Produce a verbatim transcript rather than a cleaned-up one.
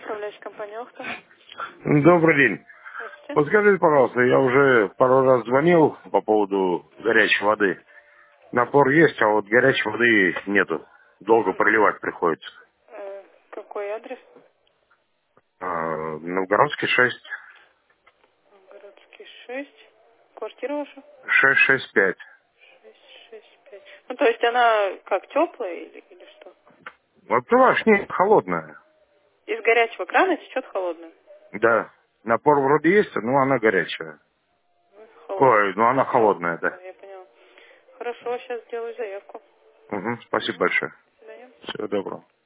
Управляющая компания «Охта». Добрый день. Здравствуйте. Подскажите, пожалуйста, я уже пару раз звонил по поводу горячей воды. Напор есть, а вот горячей воды нету. Долго проливать приходится. Э, какой адрес? А, Новгородский шесть, Городский шесть. Квартира ваша? шесть шесть пять. шесть шесть пять. Ну, то есть она как, теплая или, или что? Вот ваш нет, холодная. Из горячего крана течет холодная? Да. Напор вроде есть, но она горячая. Ну, холодная. Ой, ну она холодная, Да, да. я поняла. Хорошо, сейчас сделаю заявку. Угу, спасибо большое. До свидания. Всего доброго.